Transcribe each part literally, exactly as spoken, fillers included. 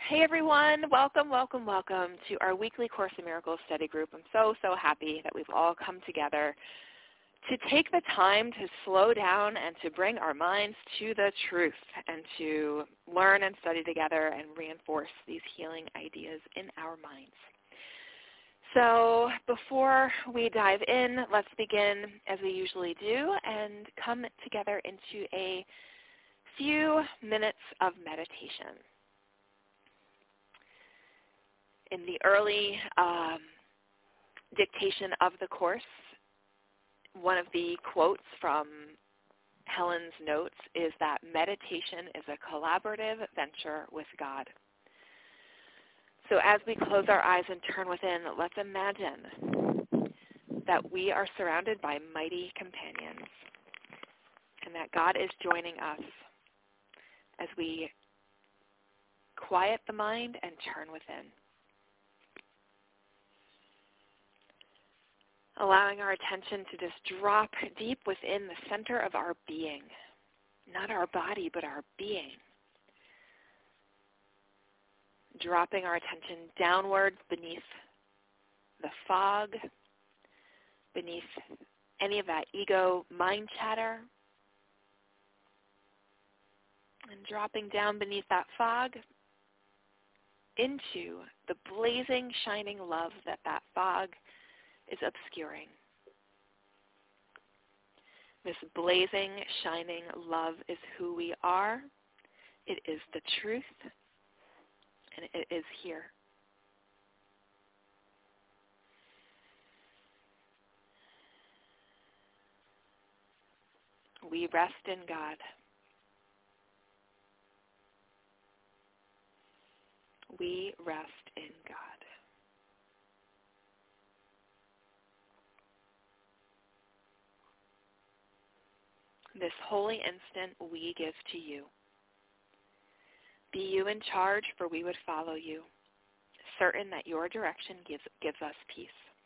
Hey everyone, welcome, welcome, welcome to our weekly Course in Miracles study group. I'm so, so happy that we've all come together to take the time to slow down and to bring our minds to the truth and to learn and study together and reinforce these healing ideas in our minds. So before we dive in, let's begin as we usually do and come together into a few minutes of meditation. In the early um, dictation of the Course, one of the quotes from Helen's notes is that meditation is a collaborative venture with God. So as we close our eyes and turn within, let's imagine that we are surrounded by mighty companions and that God is joining us as we quiet the mind and turn within. Allowing our attention to just drop deep within the center of our being, not our body, but our being. Dropping our attention downward beneath the fog, beneath any of that ego mind chatter, and dropping down beneath that fog into the blazing, shining love that that fog is obscuring. This blazing, shining love is who we are. It is the truth, and it is here. We rest in God. We rest in God. This holy instant we give to you. Be you in charge, for we would follow you, certain that your direction gives, gives us peace.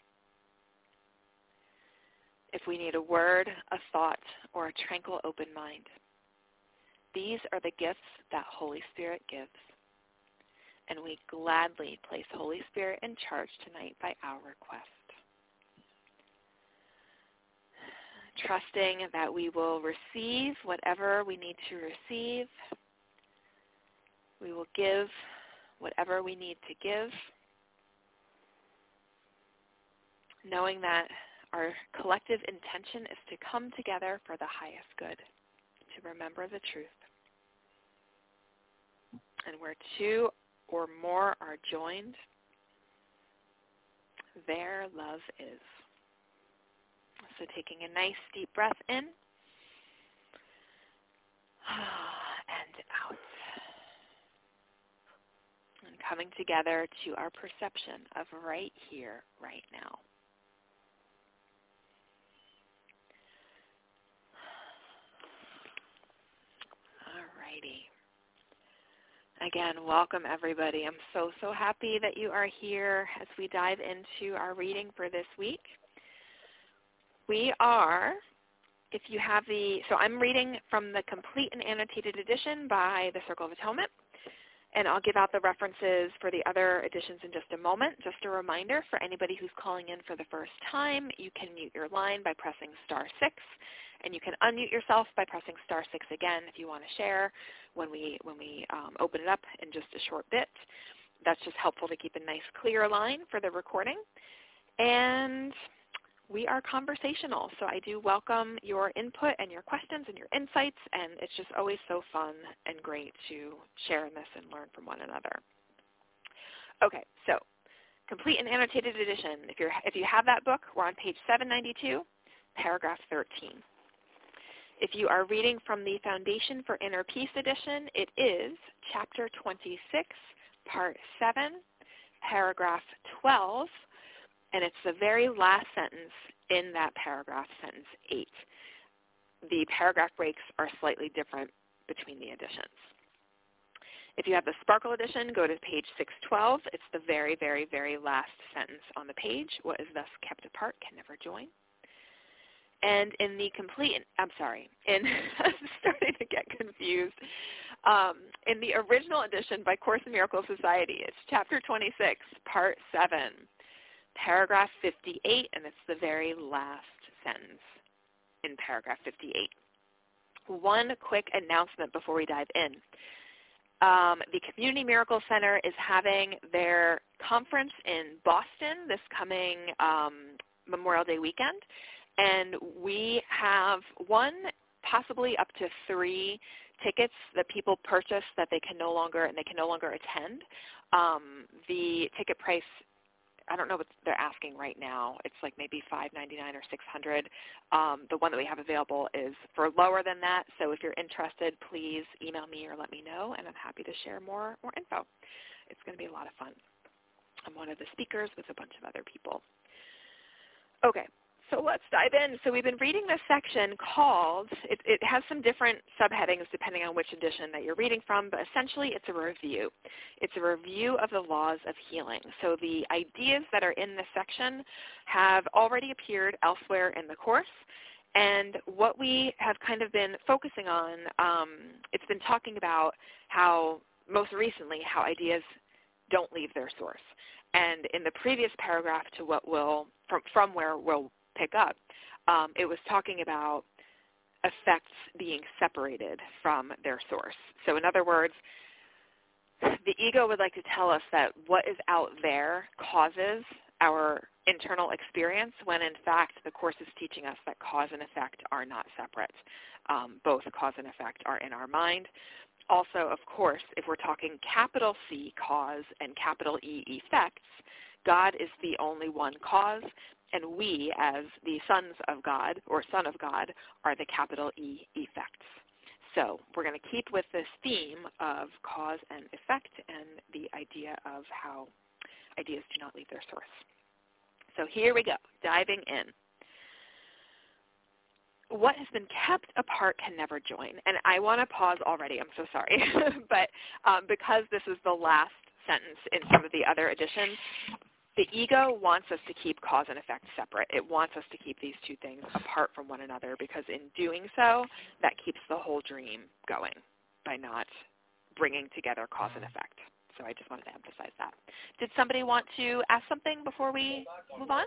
If we need a word, a thought, or a tranquil open mind, these are the gifts that Holy Spirit gives. And we gladly place Holy Spirit in charge tonight by our request. Trusting that we will receive whatever we need to receive. We will give whatever we need to give. Knowing that our collective intention is to come together for the highest good, to remember the truth. And where two or more are joined, there love is. So taking a nice deep breath in and out. And coming together to our perception of right here, right now. Alrighty. Again, welcome everybody. I'm so, so happy that you are here as we dive into our reading for this week. We are, if you have the, so I'm reading from the complete and annotated edition by the Circle of Atonement, and I'll give out the references for the other editions in just a moment. Just a reminder for anybody who's calling in for the first time, you can mute your line by pressing star six, and you can unmute yourself by pressing star six again if you want to share when we, when we um, open it up in just a short bit. That's just helpful to keep a nice clear line for the recording. And we are conversational, so I do welcome your input and your questions and your insights, and it's just always so fun and great to share in this and learn from one another. Okay, so complete and annotated edition. If you're if you have that book, we're on page seven ninety-two, paragraph thirteen. If you are reading from the Foundation for Inner Peace edition, it is chapter twenty-six, part seven, paragraph twelve. And it's the very last sentence in that paragraph, sentence eight. The paragraph breaks are slightly different between the editions. If you have the Sparkle edition, go to page six twelve. It's the very, very, very last sentence on the page. What is thus kept apart can never join. And in the complete, I'm sorry, in I'm starting to get confused. Um, in the original edition by Course in Miracles Society, it's chapter twenty-six, part seven, paragraph fifty-eight, and it's the very last sentence in paragraph fifty-eight. One quick announcement before we dive in. Um, the Community Miracle Center is having their conference in Boston this coming um, Memorial Day weekend, and we have one, possibly up to three tickets that people purchase that they can no longer and they can no longer attend. Um, the ticket price, I don't know what they're asking right now. It's like maybe five ninety-nine or six hundred. Um, the one that we have available is for lower than that. So if you're interested, please email me or let me know, and I'm happy to share more more info. It's going to be a lot of fun. I'm one of the speakers with a bunch of other people. Okay, so let's dive in. So we've been reading this section called, it, it has some different subheadings depending on which edition that you're reading from, but essentially it's a review. It's a review of the laws of healing. So the ideas that are in this section have already appeared elsewhere in the course, and what we have kind of been focusing on, um, it's been talking about how, most recently, how ideas don't leave their source. And in the previous paragraph to what will, from, from where we'll pick up, um, it was talking about effects being separated from their source. So in other words, the ego would like to tell us that what is out there causes our internal experience, when in fact the Course is teaching us that cause and effect are not separate. Um, both cause and effect are in our mind. Also, of course, if we're talking capital C, cause, and capital E, effects, God is the only one cause, and we, as the sons of God, or son of God, are the capital E, effects. So we're going to keep with this theme of cause and effect and the idea of how ideas do not leave their source. So here we go, diving in. What has been kept apart can never join. And I want to pause already. I'm so sorry. but um, because this is the last sentence in some of the other editions, the ego wants us to keep cause and effect separate. It wants us to keep these two things apart from one another, because in doing so, that keeps the whole dream going by not bringing together cause and effect. So I just wanted to emphasize that. Did somebody want to ask something before we move on?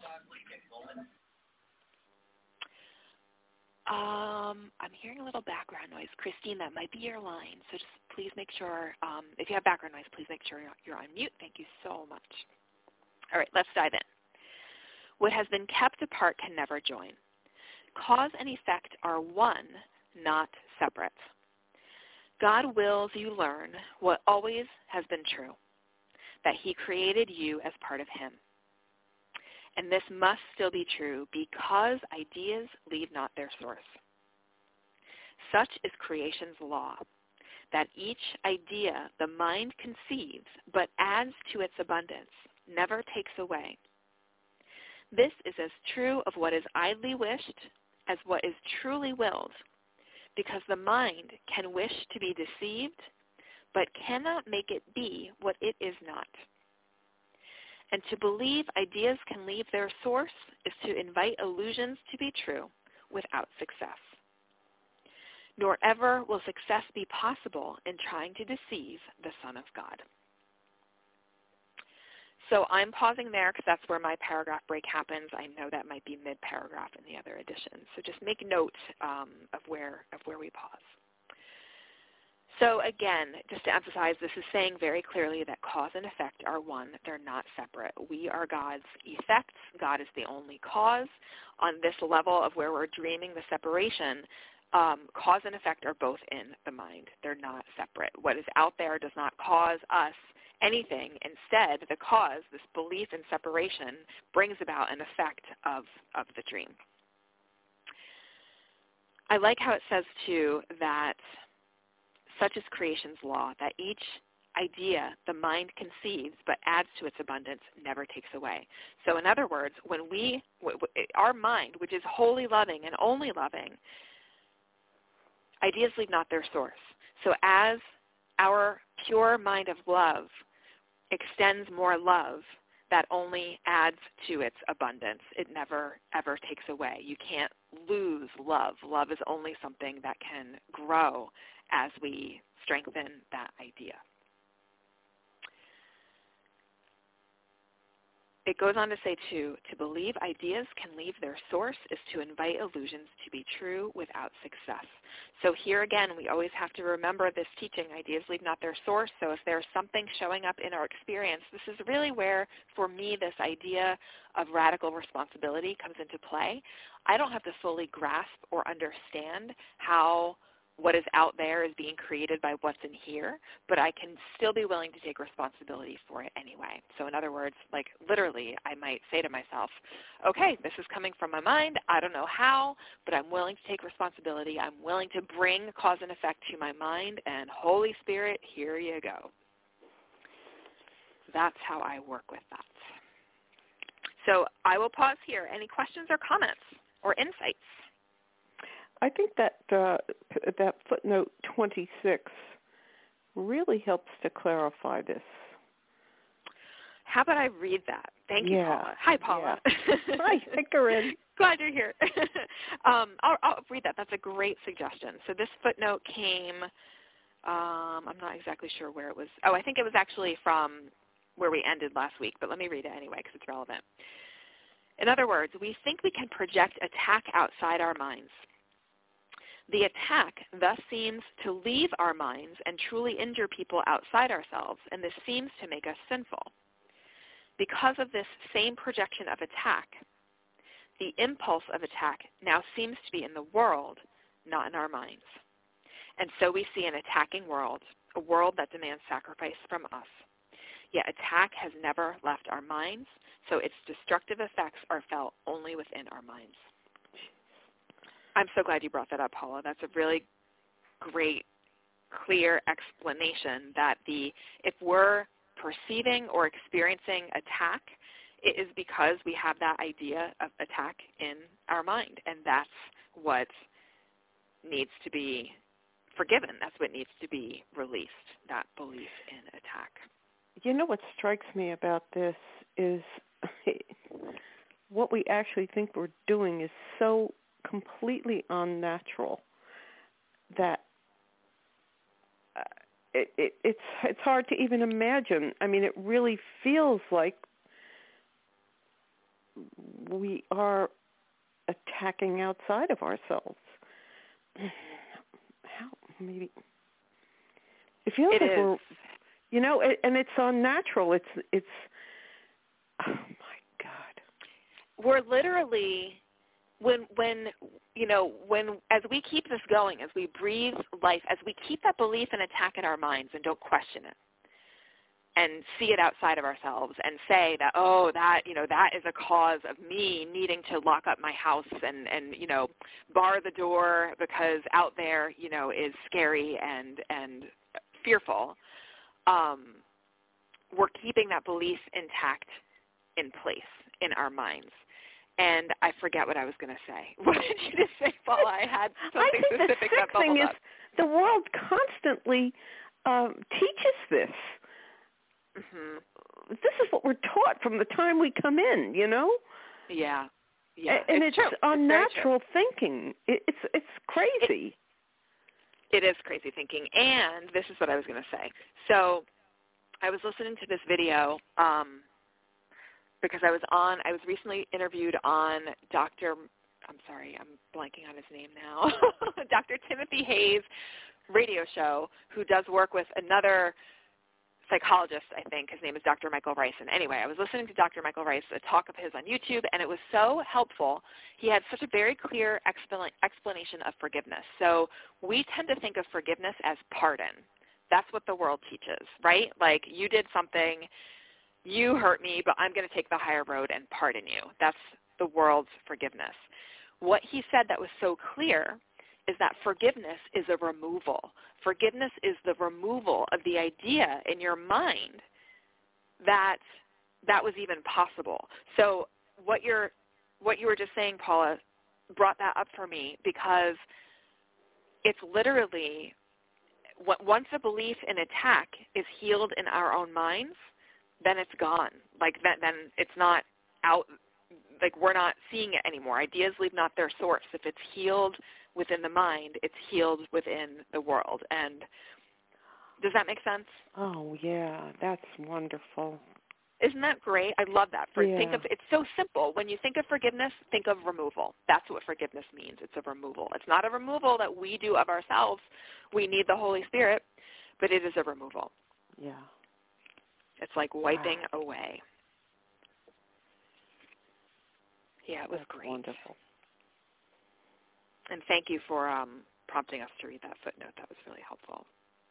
Um, I'm hearing a little background noise. Christine, that might be your line. So just please make sure, um, if you have background noise, please make sure you're, you're on mute. Thank you so much. All right, let's dive in. What has been kept apart can never join. Cause and effect are one, not separate. God wills you learn what always has been true, that he created you as part of him. And this must still be true because ideas leave not their source. Such is creation's law, that each idea the mind conceives but adds to its abundance, never takes away. This is as true of what is idly wished as what is truly willed, because the mind can wish to be deceived, but cannot make it be what it is not. And to believe ideas can leave their source is to invite illusions to be true without success. Nor ever will success be possible in trying to deceive the Son of God. So I'm pausing there because that's where my paragraph break happens. I know that might be mid-paragraph in the other edition. So just make note um, of where of where we pause. So again, just to emphasize, this is saying very clearly that cause and effect are one. They're not separate. We are God's effects. God is the only cause. On this level of where we're dreaming the separation, um, cause and effect are both in the mind. They're not separate. What is out there does not cause us anything. Instead, the cause, this belief in separation, brings about an effect of, of the dream. I like how it says, too, that such is creation's law, that each idea the mind conceives but adds to its abundance never takes away. So in other words, when we, our mind, which is wholly loving and only loving, ideas leave not their source. So as our pure mind of love extends more love, that only adds to its abundance. It never, ever takes away. You can't lose love. Love is only something that can grow as we strengthen that idea. It goes on to say, too, to believe ideas can leave their source is to invite illusions to be true without success. So here again, we always have to remember this teaching, ideas leave not their source. So if there's something showing up in our experience, this is really where, for me, this idea of radical responsibility comes into play. I don't have to fully grasp or understand how what is out there is being created by what's in here, but I can still be willing to take responsibility for it anyway. So in other words, like literally, I might say to myself, okay, this is coming from my mind. I don't know how, but I'm willing to take responsibility. I'm willing to bring cause and effect to my mind, and Holy Spirit, here you go. That's how I work with that. So I will pause here. Any questions or comments or insights? I think that uh, that footnote twenty-six really helps to clarify this. How about I read that? Thank yeah. you, Paula. Hi, Paula. Yeah. Hi, Corinne. Glad you're here. um, I'll, I'll read that. That's a great suggestion. So this footnote came, um, I'm not exactly sure where it was. Oh, I think it was actually from where we ended last week, but let me read it anyway because it's relevant. In other words, we think we can project attack outside our minds. The attack thus seems to leave our minds and truly injure people outside ourselves, and this seems to make us sinful. Because of this same projection of attack, the impulse of attack now seems to be in the world, not in our minds. And so we see an attacking world, a world that demands sacrifice from us. Yet attack has never left our minds, so its destructive effects are felt only within our minds. I'm so glad you brought that up, Paula. That's a really great, clear explanation that the if we're perceiving or experiencing attack, it is because we have that idea of attack in our mind, and that's what needs to be forgiven. That's what needs to be released, that belief in attack. You know what strikes me about this is what we actually think we're doing is so completely unnatural that uh, it, it, it's it's hard to even imagine. I mean, it really feels like we are attacking outside of ourselves. How maybe it feels it like is. we're, you know, it, and it's unnatural. It's it's oh my God. We're literally. When, when, you know, when, as we keep this going, as we breathe life, as we keep that belief and attack in our minds and don't question it and see it outside of ourselves and say that, oh, that, you know, that is a cause of me needing to lock up my house and, and, you know, bar the door because out there, you know, is scary and, and fearful, um, we're keeping that belief intact in place in our minds. And I forget what I was going to say. What did you just say, Paula? I had something I think specific the that bubbled thing up. is the world constantly um, teaches this. Mm-hmm. This is what we're taught from the time we come in, you know? Yeah. Yeah. And it's, it's, true. unnatural it's thinking. It, it's it's crazy. It, it is crazy thinking. And this is what I was going to say. So I was listening to this video um, because I was on, I was recently interviewed on Doctor, I'm sorry, I'm blanking on his name now, Doctor Timothy Hayes' radio show, who does work with another psychologist, I think. His name is Doctor Michael Rice. And anyway, I was listening to Doctor Michael Rice, a talk of his on YouTube, and it was so helpful. He had such a very clear expl- explanation of forgiveness. So we tend to think of forgiveness as pardon. That's what the world teaches, right? Like, you did something, you hurt me, but I'm going to take the higher road and pardon you. That's the world's forgiveness. What he said that was so clear is that forgiveness is a removal. Forgiveness is the removal of the idea in your mind that that was even possible. So what you're, what you were just saying, Paula, brought that up for me, because it's literally, once a belief in attack is healed in our own minds, then it's gone. Like that, then it's not out. Like we're not seeing it anymore. Ideas leave not their source. If it's healed within the mind, it's healed within the world. And does that make sense? Oh, yeah, that's wonderful. Isn't that great? I love that. For, yeah. Think of it's so simple. When you think of forgiveness, think of removal. That's what forgiveness means. It's a removal. It's not a removal that we do of ourselves. We need the Holy Spirit, but it is a removal. Yeah. It's like wiping wow. away. Yeah, it was That's great. Wonderful. And thank you for um, prompting us to read that footnote. That was really helpful.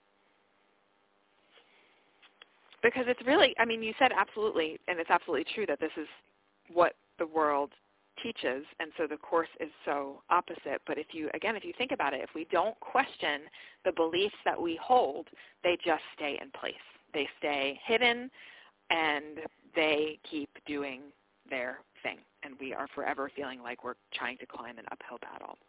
Because it's really, I mean, you said absolutely, and it's absolutely true that this is what the world teaches, and so the Course is so opposite. But if you, again, if you think about it, if we don't question the beliefs that we hold, they just stay in place. They stay hidden, and they keep doing their thing, and we are forever feeling like we're trying to climb an uphill battle.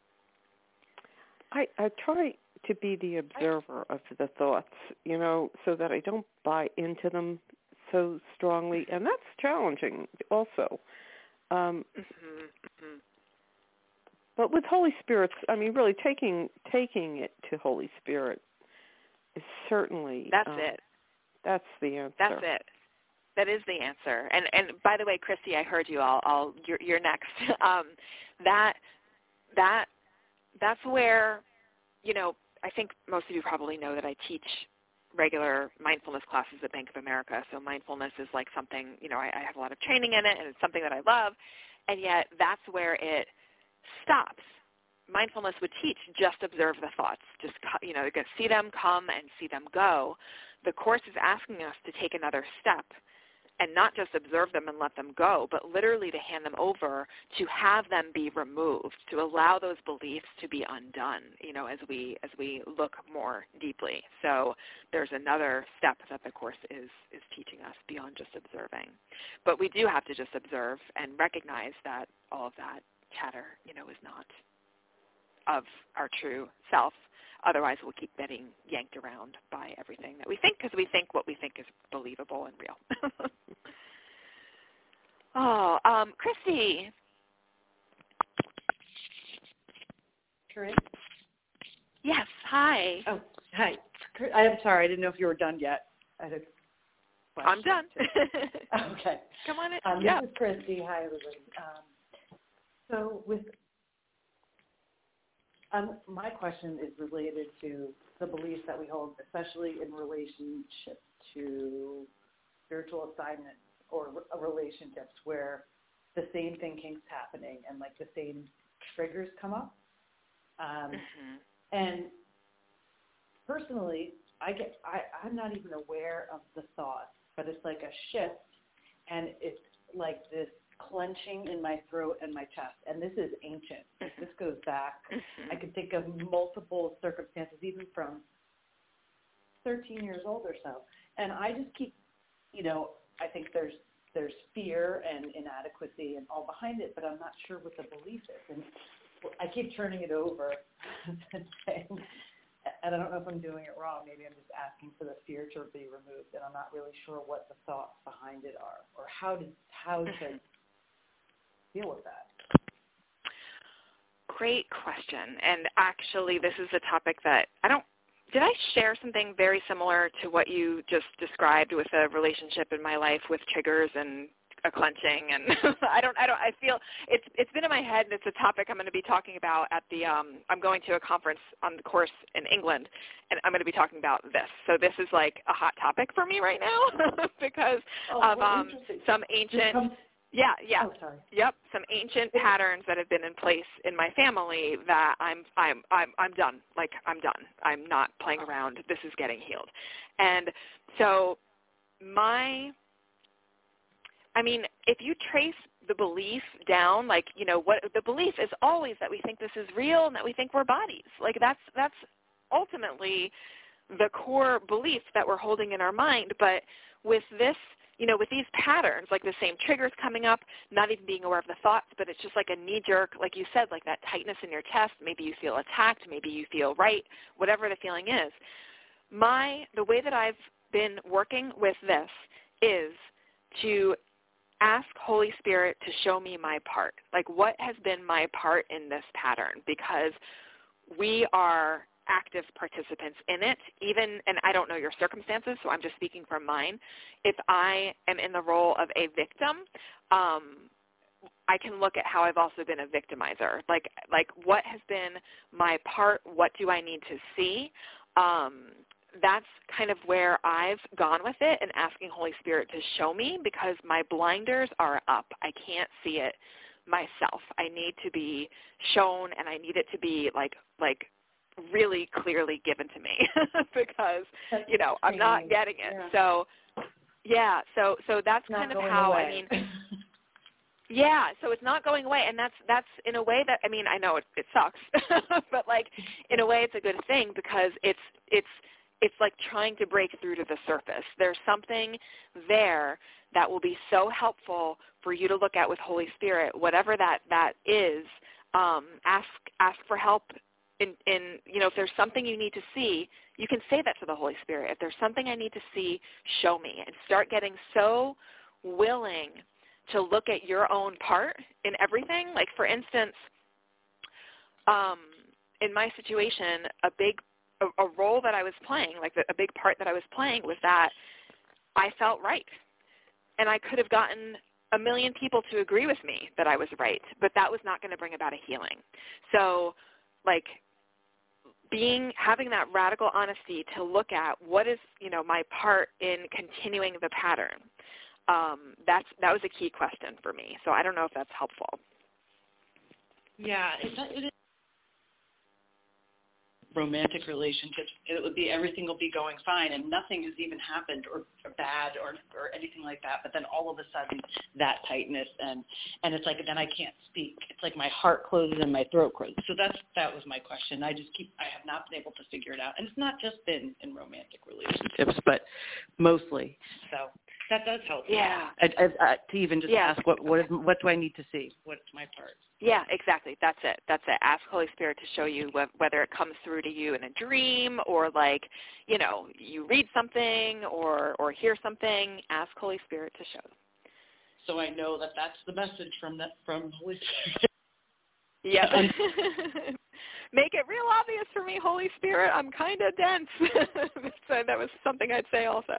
I, I try to be the observer of the thoughts, you know, so that I don't buy into them so strongly, and that's challenging also. Um, mm-hmm, mm-hmm. But with Holy Spirit, I mean, really taking taking it to Holy Spirit is certainly that's um, it. That's the answer. That's it. That is the answer. And and by the way, Christy, I heard you. I'll, I'll you're, you're next. um, that that that's where, you know, I think most of you probably know that I teach regular mindfulness classes at Bank of America. So mindfulness is like something, you know, I, I have a lot of training in it, and it's something that I love. And yet that's where it stops. Mindfulness would teach just observe the thoughts, just, you know, see them come and see them go. The Course is asking us to take another step and not just observe them and let them go, but literally to hand them over, to have them be removed, to allow those beliefs to be undone, you know, as we as we look more deeply. So there's another step that the Course is is teaching us beyond just observing. But we do have to just observe and recognize that all of that chatter, you know, is not of our true self. Otherwise, we'll keep getting yanked around by everything that we think, because we think what we think is believable and real. oh, um, Christy. Corinne? Yes, hi. Oh, hi. I'm sorry, I didn't know if you were done yet. I had a question. I'm done. Okay. Come on in. Um, yeah. This is Christy. Hi, everybody. Um, so with Um, my question is related to the beliefs that we hold, especially in relationship to spiritual assignments or r- relationships where the same thing keeps happening and like the same triggers come up. Um, mm-hmm. And personally, I get I, I'm not even aware of the thought, but it's like a shift, and it's like this clenching in my throat and my chest. And this is ancient. Like, this goes back. Mm-hmm. I could think of multiple circumstances, even from thirteen years old or so. And I just keep, you know, I think there's there's fear and inadequacy and all behind it, but I'm not sure what the belief is. And I keep turning it over and saying, and I don't know if I'm doing it wrong. Maybe I'm just asking for the fear to be removed, and I'm not really sure what the thoughts behind it are or how to how to mm-hmm. deal with that. Great question. And actually, this is a topic that I don't, did I share something very similar to what you just described with a relationship in my life with triggers and a clenching? And I don't, I don't, I feel it's, it's been in my head, and it's a topic I'm going to be talking about at the, um, I'm going to a conference on the Course in England, and I'm going to be talking about this. So this is like a hot topic for me right now because oh, of well, um, some ancient, come, yeah, yeah. Oh, sorry. Yep, some ancient patterns that have been in place in my family that I'm I'm I'm I'm done. Like I'm done. I'm not playing around. This is getting healed. And so my I mean, if you trace the belief down, like, you know, what the belief is always that we think this is real and that we think we're bodies. Like that's that's ultimately the core belief that we're holding in our mind. But with this, you know, with these patterns, like the same triggers coming up, not even being aware of the thoughts, but it's just like a knee-jerk, like you said, like that tightness in your chest. Maybe you feel attacked. Maybe you feel right, whatever the feeling is. My, the way that I've been working with this is to ask Holy Spirit to show me my part. Like, what has been my part in this pattern? Because we are active participants in it, even, and I don't know your circumstances, so I'm just speaking from mine. If I am in the role of a victim, um, I can look at how I've also been a victimizer. Like, like what has been my part? What do I need to see? Um, that's kind of where I've gone with it and asking Holy Spirit to show me, because my blinders are up. I can't see it myself. I need to be shown, and I need it to be like like really clearly given to me because, that's you know, I'm not getting it. Yeah. So, yeah, so so that's not kind of going how, away. I mean, yeah, so it's not going away, and that's that's in a way that, I mean, I know it, it sucks, but like in a way it's a good thing, because it's it's it's like trying to break through to the surface. There's something there that will be so helpful for you to look at with Holy Spirit, whatever that that is. Um, ask ask for help. In, in you know, if there's something you need to see, you can say that to the Holy Spirit. If there's something I need to see, show me, and start getting so willing to look at your own part in everything. Like, for instance, um, in my situation, a big a, a role that I was playing, like the, a big part that I was playing, was that I felt right, and I could have gotten a million people to agree with me that I was right, but that was not going to bring about a healing. So, like, being having that radical honesty to look at what is, you know, my part in continuing the pattern. Um, that's that was a key question for me. So I don't know if that's helpful. Yeah, it, it is. Romantic relationships, it would be everything will be going fine, and nothing has even happened or, or bad or or anything like that. But then all of a sudden, that tightness and and it's like then I can't speak. It's like my heart closes and my throat closes. So that's that was my question. I just keep I have not been able to figure it out, and it's not just been in romantic relationships, but mostly. So that does help. Yeah. I, I, I, to even just yeah. ask what what is what do I need to see? What's my part? Yeah, exactly. That's it. That's it. Ask Holy Spirit to show you wh- whether it comes through to you in a dream, or like, you know, you read something or, or hear something. Ask Holy Spirit to show. So I know that that's the message from that from Holy Spirit. Yeah. Make it real obvious for me, Holy Spirit. I'm kind of dense. So that was something I'd say also.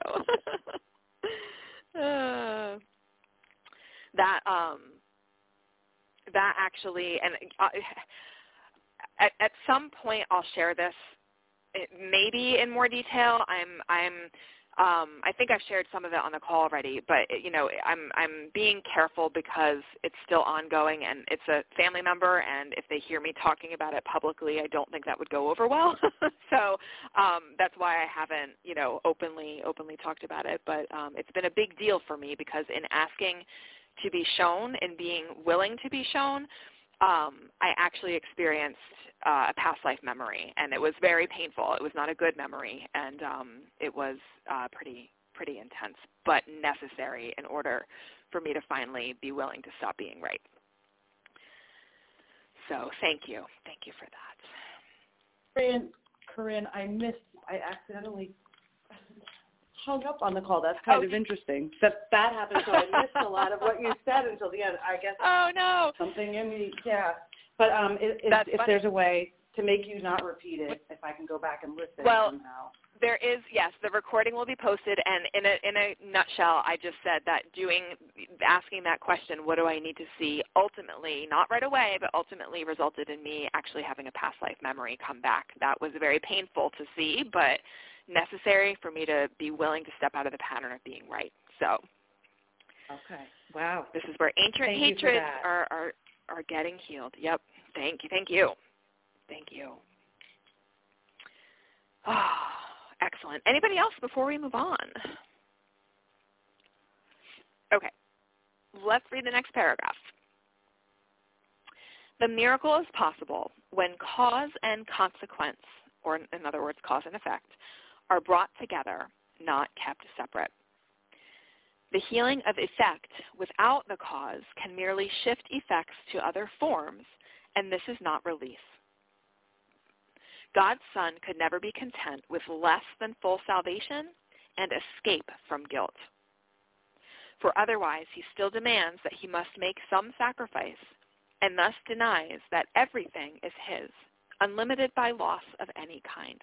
uh, that um. That actually, and uh, at, at some point I'll share this, maybe in more detail. I'm, I'm, um, I think I've shared some of it on the call already, but you know, I'm, I'm being careful because it's still ongoing, and it's a family member, and if they hear me talking about it publicly, I don't think that would go over well. So um, that's why I haven't, you know, openly, openly talked about it. But um, it's been a big deal for me, because in asking to be shown and being willing to be shown, um, I actually experienced uh, a past life memory, and it was very painful. It was not a good memory, and um, it was uh, pretty pretty intense, but necessary in order for me to finally be willing to stop being right. So thank you. Thank you for that. Corinne, Corinne, I missed, I accidentally hung up on the call. That's kind oh, of interesting. That that happened, so I missed a lot of what you said until the end. I guess oh no, something in me, yeah. But um, if, if, if there's a way to make you not repeat it, if I can go back and listen well, somehow. There is, yes, the recording will be posted, and in a, in a nutshell, I just said that doing, asking that question, what do I need to see, ultimately, not right away, but ultimately resulted in me actually having a past life memory come back. That was very painful to see, but necessary for me to be willing to step out of the pattern of being right. So, okay, wow. This is where ancient Thank hatreds are, are, are getting healed. Yep, thank you, thank you, thank you. Oh. Excellent. Anybody else before we move on? Okay. Let's read the next paragraph. The miracle is possible when cause and consequence, or in other words, cause and effect, are brought together, not kept separate. The healing of effect without the cause can merely shift effects to other forms, and this is not release. God's Son could never be content with less than full salvation and escape from guilt. For otherwise he still demands that he must make some sacrifice, and thus denies that everything is his, unlimited by loss of any kind.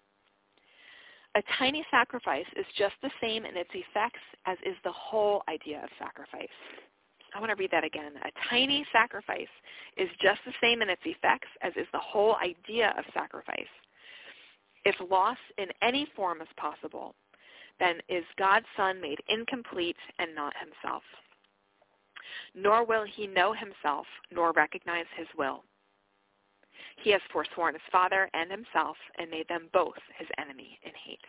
A tiny sacrifice is just the same in its effects as is the whole idea of sacrifice. I want to read that again. A tiny sacrifice is just the same in its effects as is the whole idea of sacrifice. If loss in any form is possible, then is God's Son made incomplete and not himself. Nor will he know himself, nor recognize his will. He has forsworn his Father and himself and made them both his enemy in hate.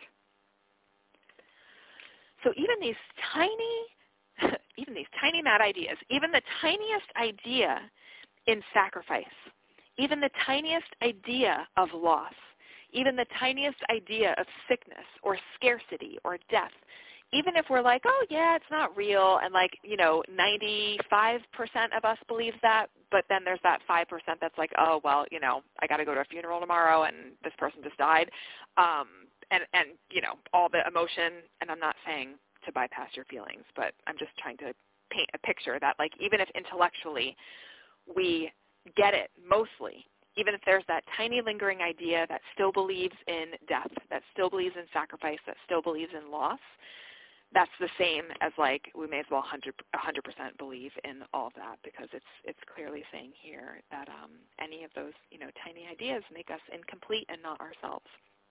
So even these tiny, even these tiny mad ideas, even the tiniest idea in sacrifice, even the tiniest idea of loss, even the tiniest idea of sickness or scarcity or death, even if we're like, oh, yeah, it's not real, and like, you know, ninety-five percent of us believes that, but then there's that five percent that's like, oh, well, you know, I got to go to a funeral tomorrow, and this person just died, um, and, and, you know, all the emotion, and I'm not saying to bypass your feelings, but I'm just trying to paint a picture that, like, even if intellectually we get it mostly, even if there's that tiny lingering idea that still believes in death, that still believes in sacrifice, that still believes in loss, that's the same as, like, we may as well one hundred percent believe in all of that, because it's it's clearly saying here that um, any of those, you know, tiny ideas make us incomplete and not ourselves.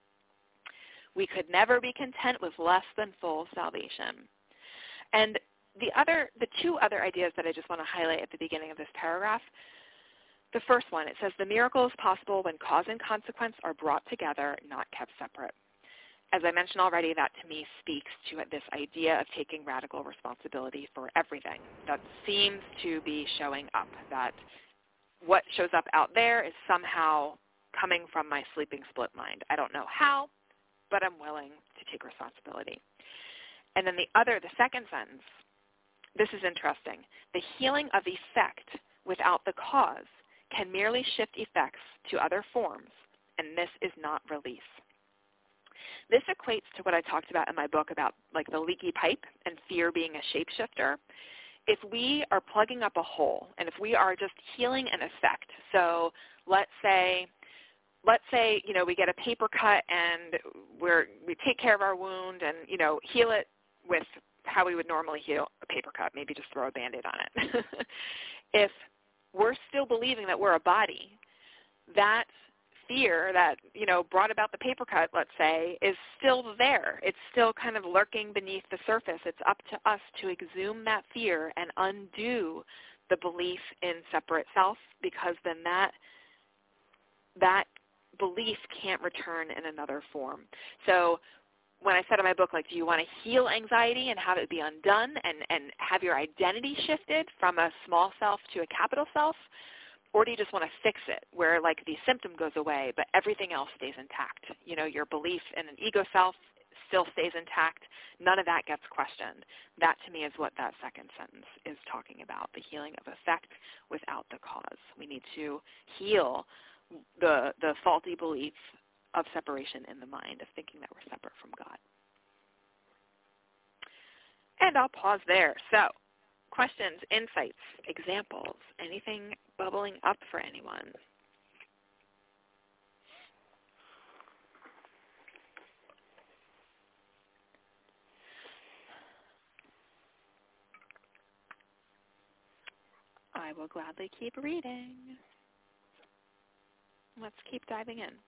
We could never be content with less than full salvation. And the other, the two other ideas that I just want to highlight at the beginning of this paragraph, the first one, it says the miracle is possible when cause and consequence are brought together, not kept separate. As I mentioned already, that to me speaks to this idea of taking radical responsibility for everything. That seems to be showing up, that what shows up out there is somehow coming from my sleeping split mind. I don't know how, but I'm willing to take responsibility. And then the other, the second sentence, this is interesting. The healing of effect without the cause can merely shift effects to other forms, and this is not release. This equates to what I talked about in my book about, like, the leaky pipe and fear being a shapeshifter. If we are plugging up a hole, and if we are just healing an effect, so let's say, let's say, you know, we get a paper cut and we're we take care of our wound and, you know, heal it with how we would normally heal a paper cut, maybe just throw a Band-Aid on it. If we're still believing that we're a body, that fear that, you know, brought about the paper cut, let's say, is still there. It's still kind of lurking beneath the surface. It's up to us to exhume that fear and undo the belief in separate self, because then that that belief can't return in another form. So when I said in my book, like, do you want to heal anxiety and have it be undone and, and have your identity shifted from a small self to a capital self? Or do you just want to fix it where, like, the symptom goes away but everything else stays intact? You know, your belief in an ego self still stays intact. None of that gets questioned. That, to me, is what that second sentence is talking about, the healing of effect without the cause. We need to heal the the faulty belief of separation in the mind, of thinking that we're separate from God. And I'll pause there. So, questions, insights, examples, anything bubbling up for anyone? I will gladly keep reading. Let's keep diving in.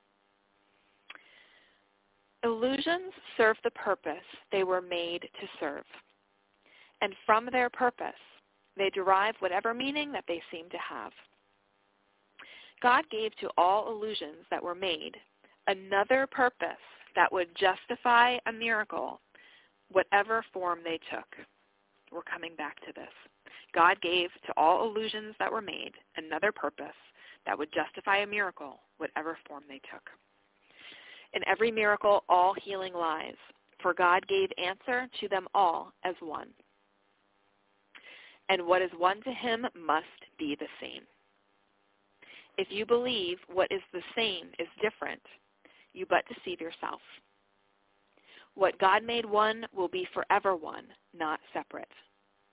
Illusions serve the purpose they were made to serve. And from their purpose, they derive whatever meaning that they seem to have. God gave to all illusions that were made another purpose that would justify a miracle, whatever form they took. We're coming back to this. God gave to all illusions that were made another purpose that would justify a miracle, whatever form they took. In every miracle, all healing lies, for God gave answer to them all as one. And what is one to him must be the same. If you believe what is the same is different, you but deceive yourself. What God made one will be forever one, not separate.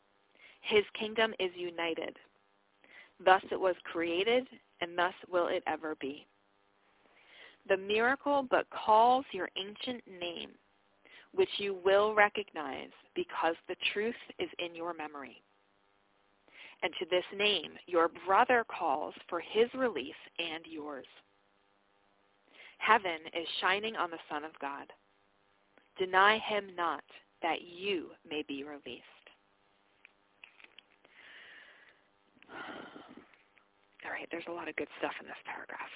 His kingdom is united. Thus it was created, and thus will it ever be. The miracle but calls your ancient name, which you will recognize because the truth is in your memory. And to this name your brother calls for his release and yours. Heaven is shining on the Son of God. Deny him not, that you may be released. All right, there's a lot of good stuff in this paragraph.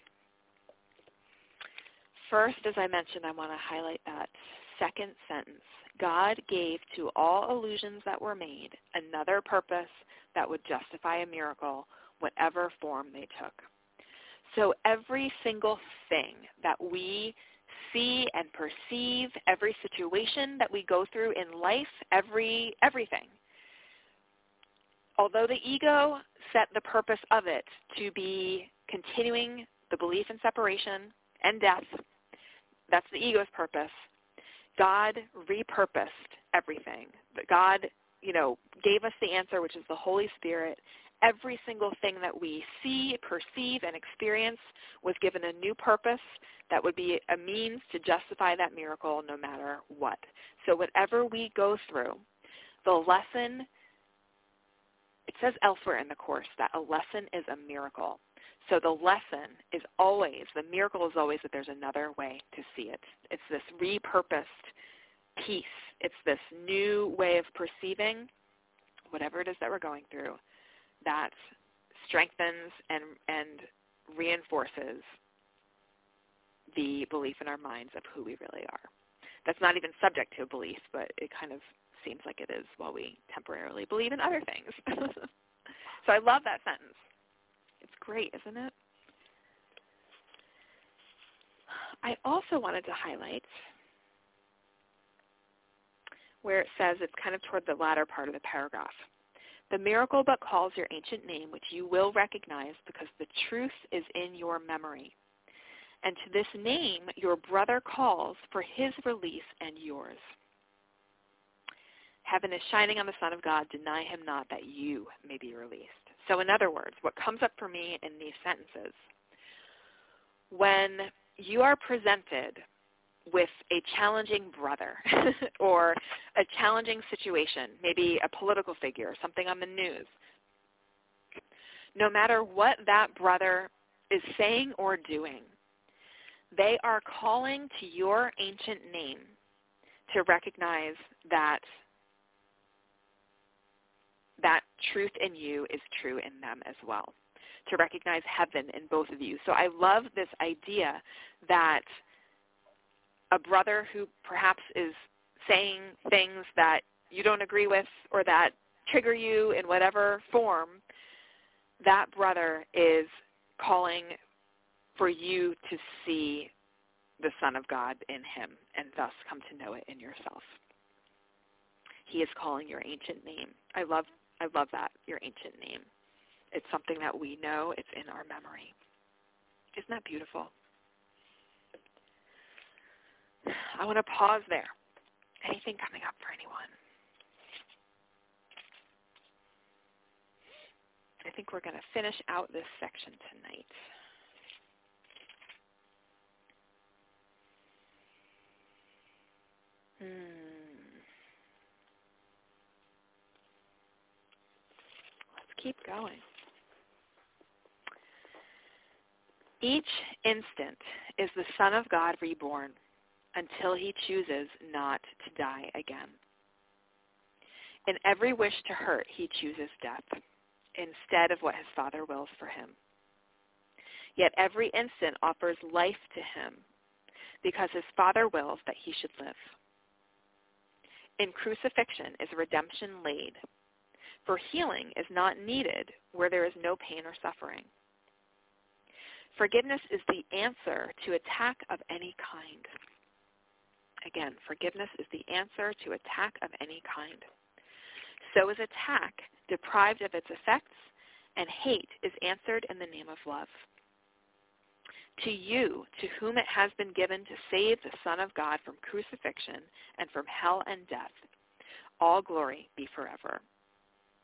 First, as I mentioned, I want to highlight that second sentence. God gave to all illusions that were made another purpose that would justify a miracle, whatever form they took. So every single thing that we see and perceive, every situation that we go through in life, every everything, although the ego set the purpose of it to be continuing the belief in separation and death, that's the ego's purpose, God repurposed everything. God, you know, gave us the answer, which is the Holy Spirit. Every single thing that we see, perceive, and experience was given a new purpose that would be a means to justify that miracle no matter what. So whatever we go through, the lesson, it says elsewhere in the Course that a lesson is a miracle. So the lesson is always, the miracle is always that there's another way to see it. It's this repurposed piece. It's this new way of perceiving whatever it is that we're going through that strengthens and, and reinforces the belief in our minds of who we really are. That's not even subject to a belief, but it kind of seems like it is while we temporarily believe in other things. So I love that sentence. It's great, isn't it? I also wanted to highlight where it says, it's kind of toward the latter part of the paragraph. The miracle but calls your ancient name, which you will recognize because the truth is in your memory. And to this name your brother calls for his release and yours. Heaven is shining on the Son of God. Deny him not, that you may be released. So in other words, what comes up for me in these sentences, when you are presented with a challenging brother or a challenging situation, maybe a political figure or something on the news, no matter what that brother is saying or doing, they are calling to your ancient name to recognize that that truth in you is true in them as well, to recognize heaven in both of you. So I love this idea that a brother who perhaps is saying things that you don't agree with or that trigger you in whatever form, that brother is calling for you to see the Son of God in him and thus come to know it in yourself. He is calling your ancient name. I love I love that, your ancient name. It's something that we know. It's in our memory. Isn't that beautiful? I want to pause there. Anything coming up for anyone? I think we're going to finish out this section tonight. Hmm. Keep going. Each instant is the Son of God reborn until he chooses not to die again. In every wish to hurt, he chooses death instead of what his Father wills for him. Yet every instant offers life to him because his Father wills that he should live. In crucifixion is redemption laid, for healing is not needed where there is no pain or suffering. Forgiveness is the answer to attack of any kind. Again, forgiveness is the answer to attack of any kind. So is attack deprived of its effects, and hate is answered in the name of love. To you, to whom it has been given to save the Son of God from crucifixion and from hell and death, all glory be forever.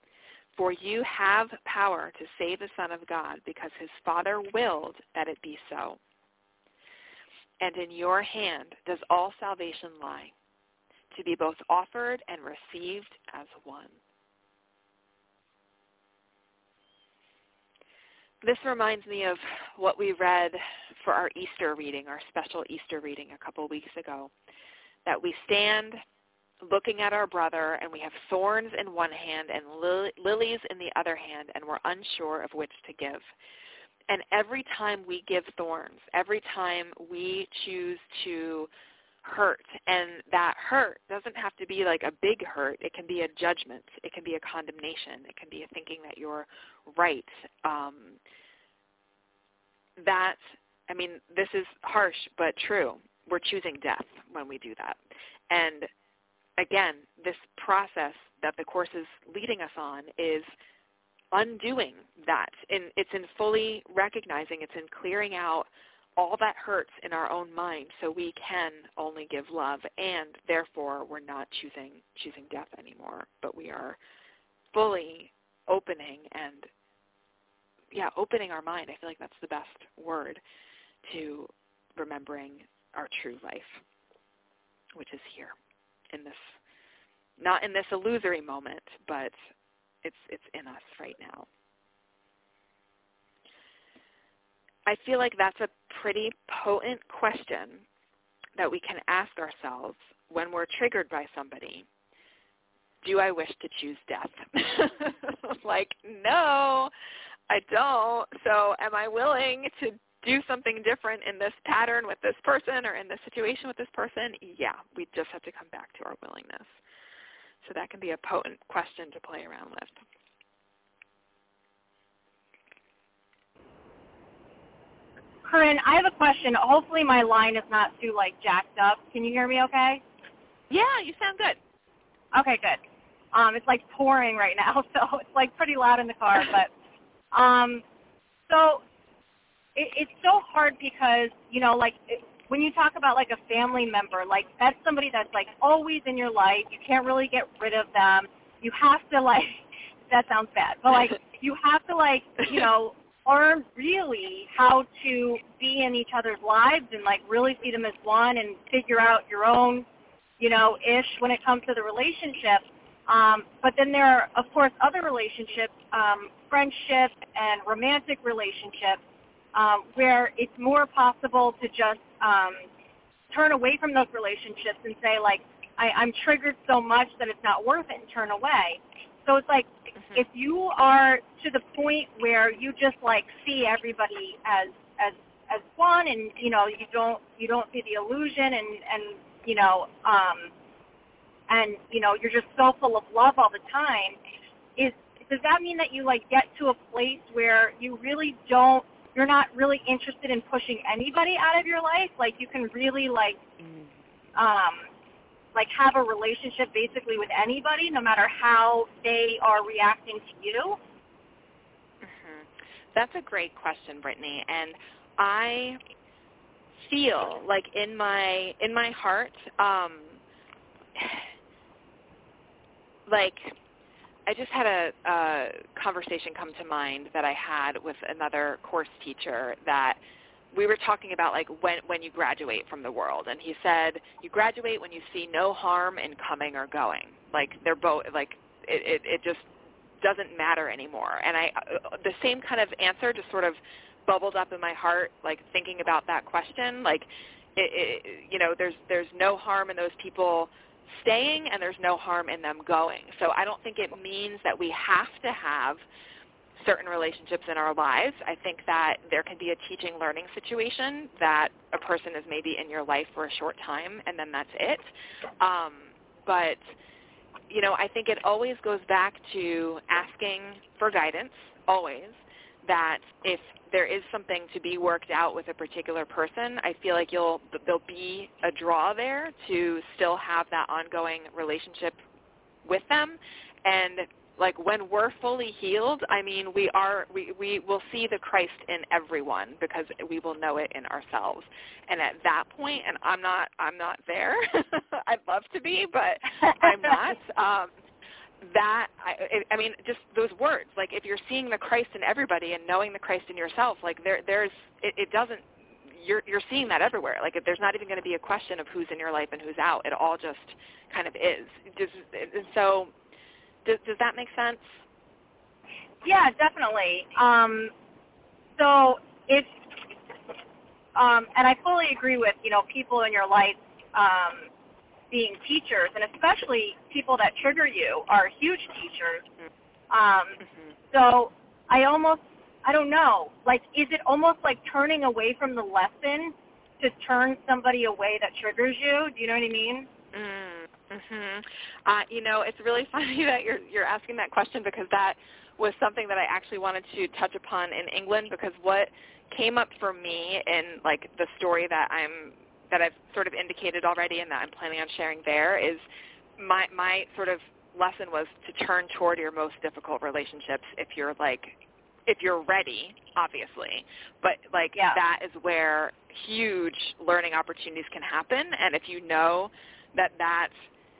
For you have power to save the Son of God, because his Father willed that it be so. And in your hand does all salvation lie, to be both offered and received as one. This reminds me of what we read for our Easter reading, our special Easter reading a couple weeks ago, that we stand looking at our brother and we have thorns in one hand and li- lilies in the other hand, and we're unsure of which to give. And every time we give thorns, every time we choose to hurt, and that hurt doesn't have to be like a big hurt. It can be a judgment. It can be a condemnation. It can be a thinking that you're right. Um, that, I mean, this is harsh but true. We're choosing death when we do that. And again, this process that the Course is leading us on is undoing that. And it's in fully recognizing, it's in clearing out all that hurts in our own mind so we can only give love, and therefore we're not choosing choosing death anymore, but we are fully opening and, yeah, opening our mind. I feel like that's the best word to remembering our true life, which is here in this, not in this illusory moment, but it's it's in us right now. I feel like that's a pretty potent question that we can ask ourselves when we're triggered by somebody. Do I wish to choose death? Like, no, I don't. So am I willing to do something different in this pattern with this person or in this situation with this person? Yeah, we just have to come back to our willingness. So that can be a potent question to play around with. Corinne, I have a question. Hopefully my line is not too, like, jacked up. Can you hear me okay? Yeah, you sound good. Okay, good. Um, it's, like, pouring right now, so it's, like, pretty loud in the car. But um, so it, it's so hard because, you know, like, it, when you talk about, like, a family member, like, that's somebody that's, like, always in your life. You can't really get rid of them. You have to, like, that sounds bad. But, like, you have to, like, you know, learn really how to be in each other's lives and, like, really see them as one and figure out your own, you know, ish when it comes to the relationship. Um, but then there are, of course, other relationships, um, friendship and romantic relationships, um, where it's more possible to just um, turn away from those relationships and say, like, I, I'm triggered so much that it's not worth it, and turn away. So it's like, mm-hmm. if you are to the point where you just, like, see everybody as as as one, and, you know, you don't you don't see the illusion, and and you know, um, and you know, you're just so full of love all the time. Is does that mean that you, like, get to a place where you really don't, you're not really interested in pushing anybody out of your life? Like, you can really, like, um. like have a relationship basically with anybody, no matter how they are reacting to you? Mm-hmm. That's a great question, Brittany. And I feel like in my in my heart, um, like I just had a, a conversation come to mind that I had with another course teacher that we were talking about, like, when when you graduate from the world, and he said you graduate when you see no harm in coming or going. Like, they're both, like, it, it, it just doesn't matter anymore. And I, uh, the same kind of answer just sort of bubbled up in my heart, like, thinking about that question. Like, it, it, you know, there's there's no harm in those people staying, and there's no harm in them going. So I don't think it means that we have to have certain relationships in our lives. I think that there can be a teaching learning situation that a person is maybe in your life for a short time and then that's it. Um, but, you know, I think it always goes back to asking for guidance, always, that if there is something to be worked out with a particular person, I feel like you'll there'll be a draw there to still have that ongoing relationship with them. And like, when we're fully healed, I mean, we are we, we will see the Christ in everyone because we will know it in ourselves. And at that point, and I'm not I'm not there. I'd love to be, but I'm not. Um, that I, I, I mean, just those words, like if you're seeing the Christ in everybody and knowing the Christ in yourself, like there, there's, it, it doesn't, you're, you're seeing that everywhere. Like if there's not even going to be a question of who's in your life and who's out. It all just kind of is. Just, so does, does that make sense? Yeah, definitely. Um, so it's, um, and I fully agree with, you know, people in your life um, being teachers, and especially people that trigger you are huge teachers. Um, mm-hmm. So I almost, I don't know, like is it almost like turning away from the lesson to turn somebody away that triggers you? Do you know what I mean? Mm-hmm. Uh, you know, it's really funny that you're you're asking that question, because that was something that I actually wanted to touch upon in England, because what came up for me in like the story that I'm that I've sort of indicated already and that I'm planning on sharing there is my my sort of lesson was to turn toward your most difficult relationships if you're like if you're ready, obviously. But like yeah. that is where huge learning opportunities can happen, and if you know that that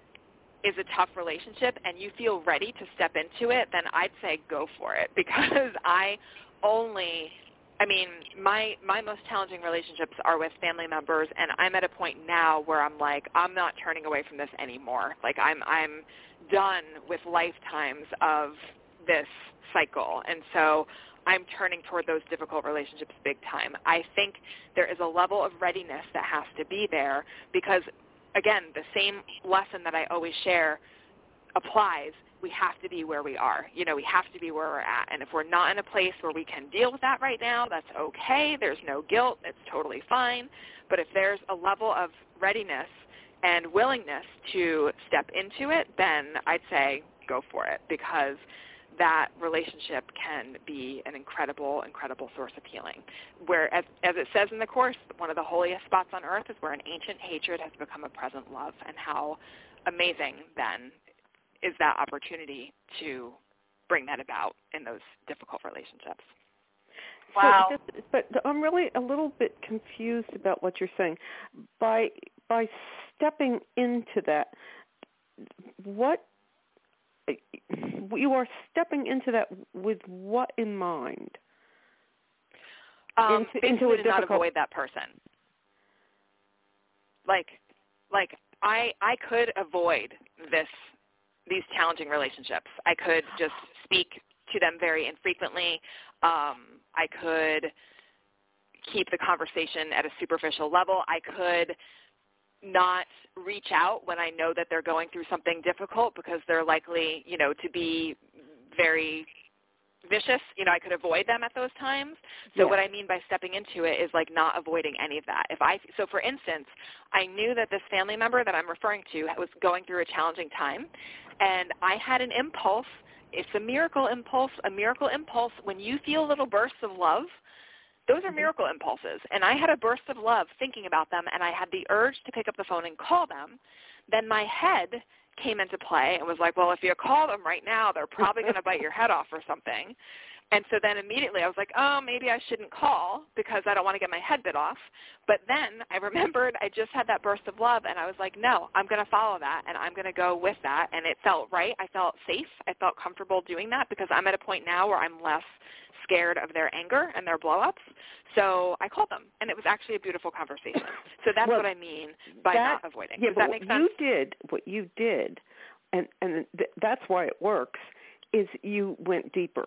is a tough relationship and you feel ready to step into it, then I'd say go for it, because I only I mean, my my most challenging relationships are with family members, and I'm at a point now where I'm like, I'm not turning away from this anymore. Like I'm I'm done with lifetimes of this cycle, and so I'm turning toward those difficult relationships big time. I think there is a level of readiness that has to be there, because, again, the same lesson that I always share applies. We have to be where we are. You know, we have to be where we're at. And if we're not in a place where we can deal with that right now, that's okay. There's no guilt. It's totally fine. But if there's a level of readiness and willingness to step into it, then I'd say go for it, because that relationship can be an incredible, incredible source of healing. Where, as, as it says in the Course, one of the holiest spots on earth is where an ancient hatred has become a present love, and how amazing then is that opportunity to bring that about in those difficult relationships. Wow. So just, but I'm really a little bit confused about what you're saying. By by stepping into that, what you are stepping into that with what in mind? Um, into, into a to difficult... not avoid that person. Like, like I I could avoid this. these challenging relationships. I could just speak to them very infrequently. Um, I could keep the conversation at a superficial level. I could not reach out when I know that they're going through something difficult, because they're likely, you know, to be very vicious. You know, I could avoid them at those times. So yeah. what I mean by stepping into it is like not avoiding any of that. If I, so for instance, I knew that this family member that I'm referring to was going through a challenging time, and I had an impulse. It's a miracle impulse, a miracle impulse. When you feel little bursts of love, those are miracle impulses. And I had a burst of love thinking about them, and I had the urge to pick up the phone and call them. Then my head came into play and was like, well, if you call them right now, they're probably going to bite your head off or something. And so then immediately I was like, oh, maybe I shouldn't call because I don't want to get my head bit off. But then I remembered I just had that burst of love, and I was like, no, I'm going to follow that, and I'm going to go with that. And it felt right. I felt safe. I felt comfortable doing that, because I'm at a point now where I'm less scared of their anger and their blow-ups. So I called them, and it was actually a beautiful conversation. So that's well, what I mean by that, not avoiding. Yeah, Does but that make what sense? you did, what you did, and, and th- that's why it works, is you went deeper.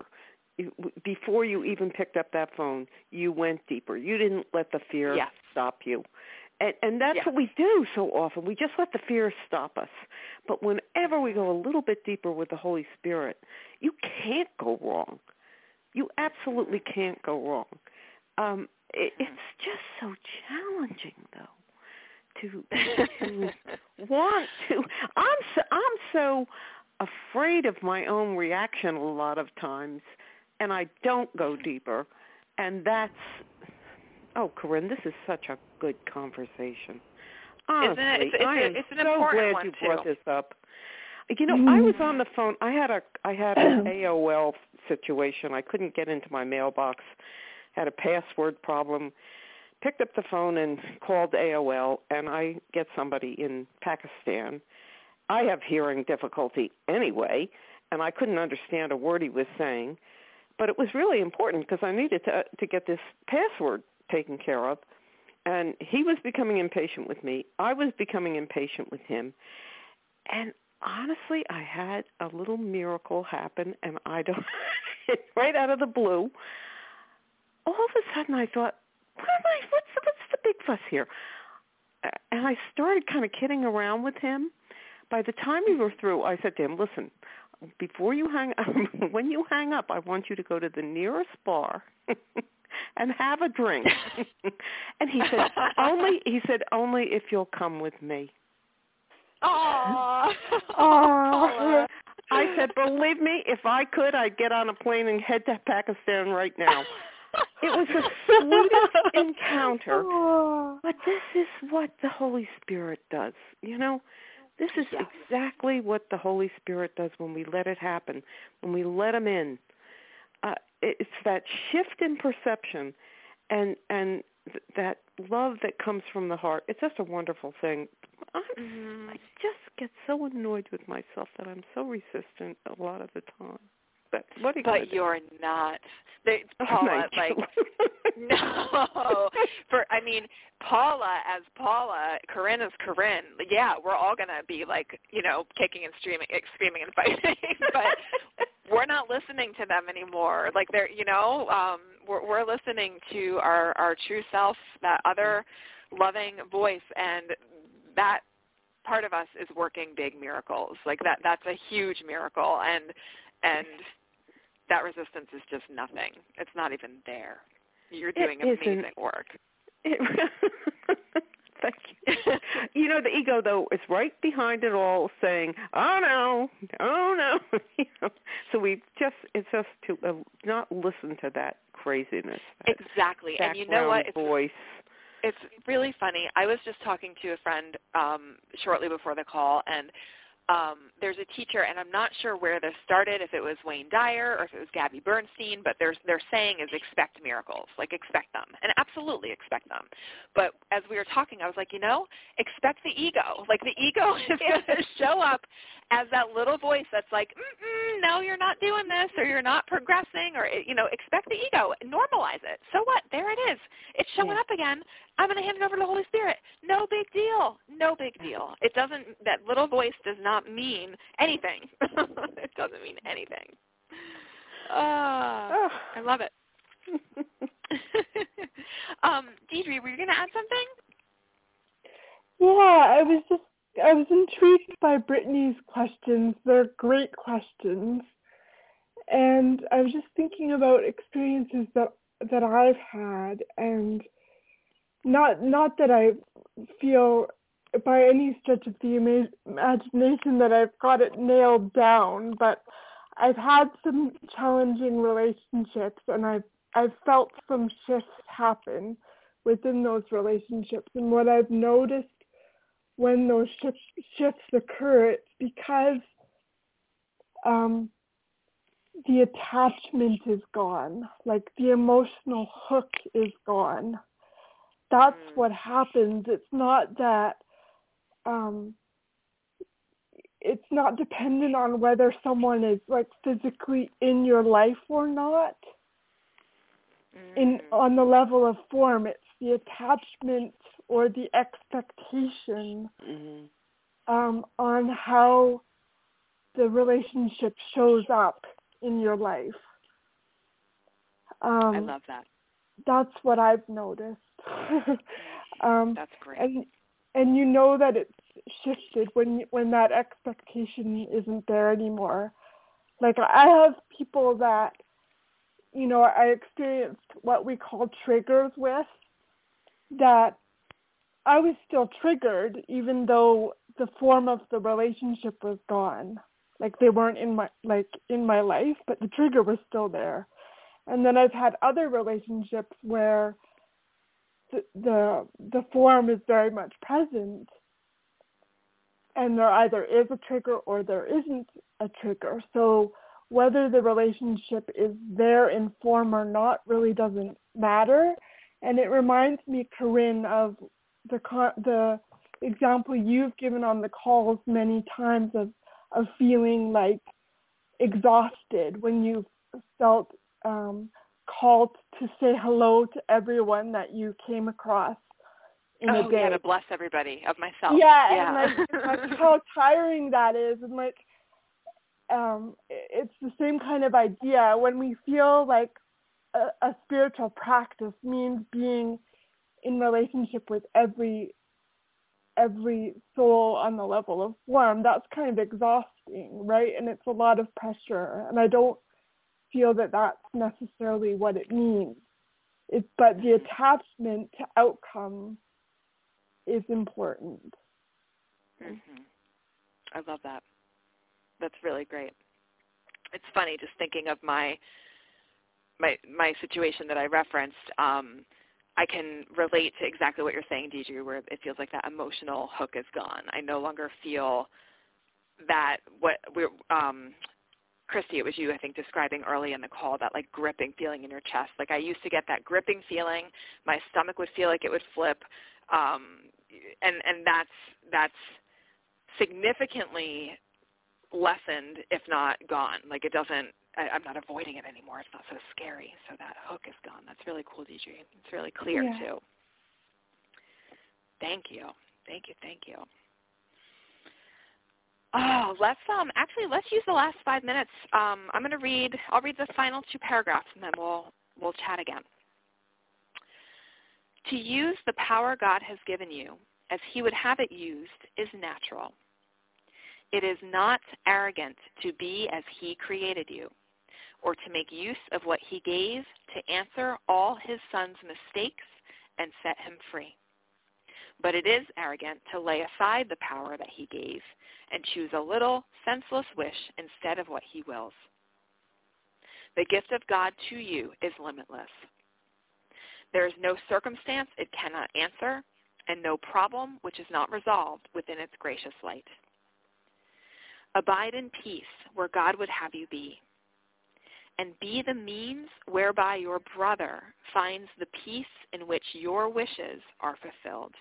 Before you even picked up that phone, you went deeper. You didn't let the fear yes. stop you. And, and that's yes. what we do so often. We just let the fear stop us. But whenever we go a little bit deeper with the Holy Spirit, you can't go wrong. You absolutely can't go wrong. Um, it, it's just so challenging, though, to, to want to. I'm so, I'm so afraid of my own reaction a lot of times, and I don't go deeper. And that's, oh, Corinne, this is such a good conversation. Honestly, Isn't it? It's, it's, I am it's an so important glad one you too. brought this up. You know, I was on the phone. I had a I had an A O L situation. I couldn't get into my mailbox. Had a password problem. Picked up the phone and called A O L, and I get somebody in Pakistan. I have hearing difficulty anyway, and I couldn't understand a word he was saying, but it was really important because I needed to to get this password taken care of. And he was becoming impatient with me. I was becoming impatient with him. And honestly, I had a little miracle happen, and I don't, right out of the blue, all of a sudden I thought, what am I, what's, what's the big fuss here? And I started kind of kidding around with him. By the time we were through, I said to him, listen, before you hang up, when you hang up, I want you to go to the nearest bar and have a drink. And he said, only, he said, only if you'll come with me. Aww. Aww. I said, believe me, if I could, I'd get on a plane and head to Pakistan right now. It was the sweetest encounter. Aww. But this is what the Holy Spirit does, you know? This is yes. exactly what the Holy Spirit does when we let it happen, when we let him in. Uh, it's that shift in perception and and th- that love that comes from the heart. It's just a wonderful thing. Mm-hmm. I just get so annoyed with myself that I'm so resistant a lot of the time. But what are you But you're do? not. They, Paula, oh, like, no. For I mean, Paula as Paula, Corinne as Corinne. Yeah, we're all gonna be like, you know, kicking and screaming, screaming and fighting. But we're not listening to them anymore. Like they're, you know, um, we're, we're listening to our our true self, that other loving voice, and that part of us is working big miracles. Like that, that's a huge miracle, and and. that resistance is just nothing. It's not even there. You're doing it amazing isn't. work. It, thank you. You know, the ego, though, is right behind it all saying, oh, no, oh, no. You know? So we just, it's just to uh, not listen to that craziness. That exactly. And you know what? It's, voice. It's really funny. I was just talking to a friend um, shortly before the call, and Um, there's a teacher, and I'm not sure where this started, if it was Wayne Dyer or if it was Gabby Bernstein, but their their saying is expect miracles, like expect them, and absolutely expect them. But as we were talking, I was like, you know, expect the ego. Like the ego is going to show up as that little voice that's like, mm-mm, no, you're not doing this, or you're not progressing, or, you know, expect the ego. Normalize it. So what? There it is. It's showing yeah. up again. I'm going to hand it over to the Holy Spirit. No big deal. No big deal. It doesn't, that little voice does not mean anything. It doesn't mean anything. Uh, oh. I love it. um, Deidre, were you going to add something? Yeah, I was just, I was intrigued by Brittany's questions. They're great questions. And I was just thinking about experiences that, that I've had, and Not not that I feel by any stretch of the ima- imagination that I've got it nailed down, but I've had some challenging relationships, and I've I've felt some shifts happen within those relationships. And what I've noticed when those shifts, shifts occur, it's because um, the attachment is gone, like the emotional hook is gone. That's what happens. It's not that, um, it's not dependent on whether someone is like physically in your life or not. Mm. In on the level of form, it's the attachment or the expectation mm. um, on how the relationship shows up in your life. Um, I love that. That's what I've noticed. um, That's great. And and you know that it's shifted when when that expectation isn't there anymore. Like I have people that, you know, I experienced what we call triggers with, that I was still triggered even though the form of the relationship was gone. Like they weren't in my like in my life, but the trigger was still there. And then I've had other relationships where the, the the form is very much present, and there either is a trigger or there isn't a trigger. So whether the relationship is there in form or not really doesn't matter. And it reminds me, Corinne, of the the example you've given on the calls many times of, of feeling like exhausted, when you felt um, called to say hello to everyone that you came across in oh, a day. yeah, to bless everybody of myself. Yeah, yeah. and like, like how tiring that is, and like um, it's the same kind of idea when we feel like a, a spiritual practice means being in relationship with every every soul on the level of form. That's kind of exhausting, right? And it's a lot of pressure, and I don't feel that that's necessarily what it means. It's, but the attachment to outcome is important. Mm-hmm. I love that. That's really great. It's funny just thinking of my my my situation that I referenced. Um, I can relate to exactly what you're saying, Deidre, where it feels like that emotional hook is gone. I no longer feel that what we're um, Christy, it was you, I think, describing early in the call, that like gripping feeling in your chest. Like I used to get that gripping feeling. My stomach would feel like it would flip, um, and and that's that's significantly lessened, if not gone. Like it doesn't. I, I'm not avoiding it anymore. It's not so scary. So that hook is gone. That's really cool, Deidre. It's really clear yeah. too. Thank you. Thank you. Thank you. Oh, let's um actually let's use the last five minutes. Um, I'm going to read. I'll read the final two paragraphs, and then we'll we'll chat again. To use the power God has given you as He would have it used is natural. It is not arrogant to be as He created you, or to make use of what He gave to answer all His Son's mistakes and set him free. But it is arrogant to lay aside the power that He gave and choose a little senseless wish instead of what He wills. The gift of God to you is limitless. There is no circumstance it cannot answer, and no problem which is not resolved within its gracious light. Abide in peace where God would have you be, and be the means whereby your brother finds the peace in which your wishes are fulfilled.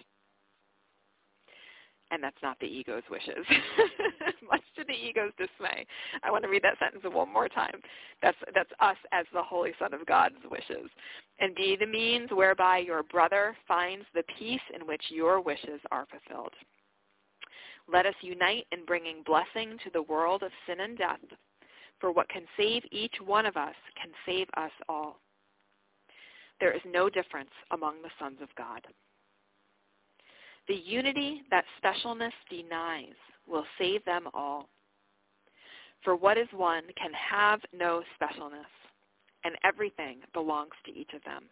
And that's not the ego's wishes, much to the ego's dismay. I want to read that sentence one more time. That's, that's us as the Holy Son of God's wishes. And be the means whereby your brother finds the peace in which your wishes are fulfilled. Let us unite in bringing blessing to the world of sin and death, for what can save each one of us can save us all. There is no difference among the sons of God. The unity that specialness denies will save them all. For what is one can have no specialness, and everything belongs to each of them.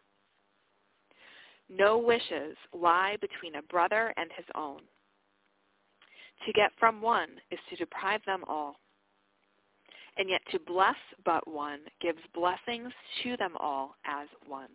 No wishes lie between a brother and his own. To get from one is to deprive them all. And yet to bless but one gives blessings to them all as one.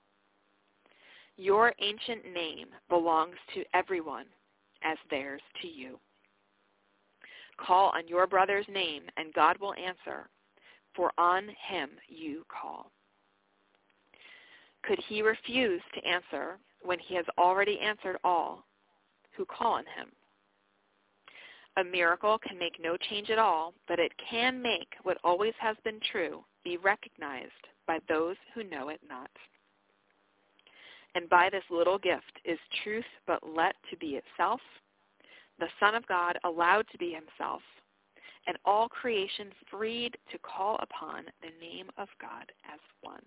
Your ancient name belongs to everyone as theirs to you. Call on your brother's name, and God will answer, for on him you call. Could he refuse to answer when he has already answered all who call on him? A miracle can make no change at all, but it can make what always has been true be recognized by those who know it not. And by this little gift is truth but let to be itself, the Son of God allowed to be himself, and all creation freed to call upon the name of God as one.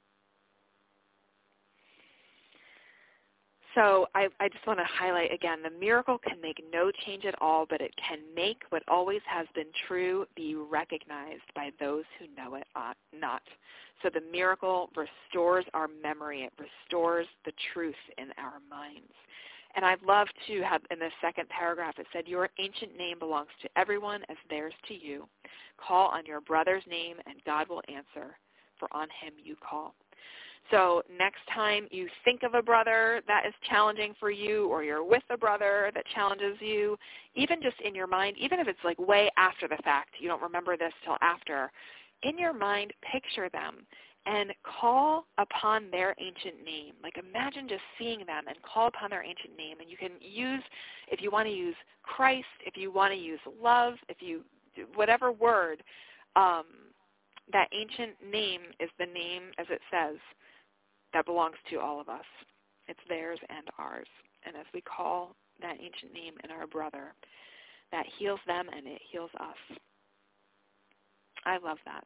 So I, I just want to highlight again, the miracle can make no change at all, but it can make what always has been true be recognized by those who know it not. So the miracle restores our memory. It restores the truth in our minds. And I'd love to have in the second paragraph, it said, your ancient name belongs to everyone as theirs to you. Call on your brother's name, and God will answer, for on him you call. So next time you think of a brother that is challenging for you, or you're with a brother that challenges you, even just in your mind, even if it's like way after the fact, you don't remember this till after, in your mind, picture them and call upon their ancient name. Like imagine just seeing them and call upon their ancient name. And you can use, if you want to use Christ, if you want to use love, if you, whatever word, um, that ancient name is the name, as it says, that belongs to all of us. It's theirs and ours. And as we call that ancient name in our brother, that heals them and it heals us. I love that.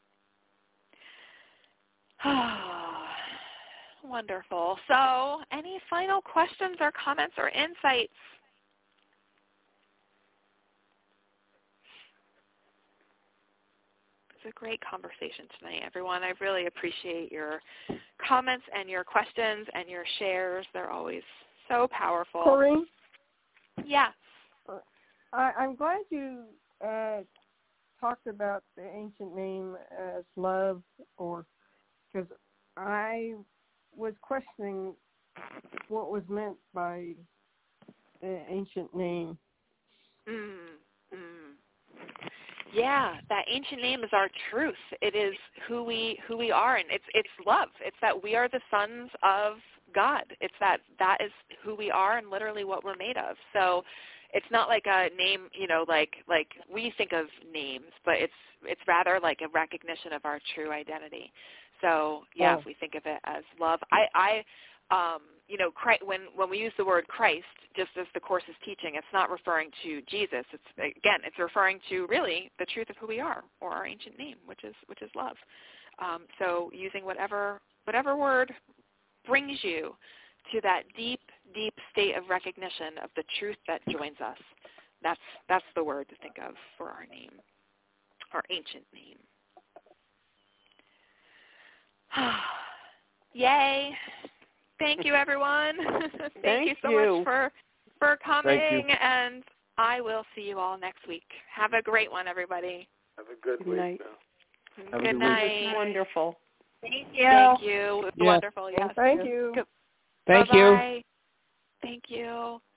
Wonderful. So, any final questions or comments or insights? It's a great conversation tonight, everyone. I really appreciate your comments and your questions and your shares. They're always so powerful. Corrine? Yeah. I, I'm glad you uh, talked about the ancient name as love, or because I was questioning what was meant by the ancient name. Mm, mm. Yeah, that ancient name is our truth. It is who we who we are, and it's it's love. It's that we are the sons of God. It's that that is who we are and literally what we're made of. So it's not like a name, you know, like like we think of names, but it's it's rather like a recognition of our true identity. So yeah, Oh. if we think of it as love, I, I um, you know, Christ, when when we use the word Christ, just as the Course is teaching, it's not referring to Jesus. It's again, it's referring to really the truth of who we are, or our ancient name, which is which is love. Um, so using whatever whatever word brings you to that deep, deep state of recognition of the truth that joins us. That's that's the word to think of for our name, our ancient name. Yay. Thank you, everyone. Thank, Thank you so you. much for, for coming, Thank you. and I will see you all next week. Have a great one, everybody. Have a good, Good week night. now. Good Have a good week. night. Wonderful. Thank you. Thank you. It was Yeah. wonderful. Yes. Thank you. Good. Thank Bye-bye. you. Thank you.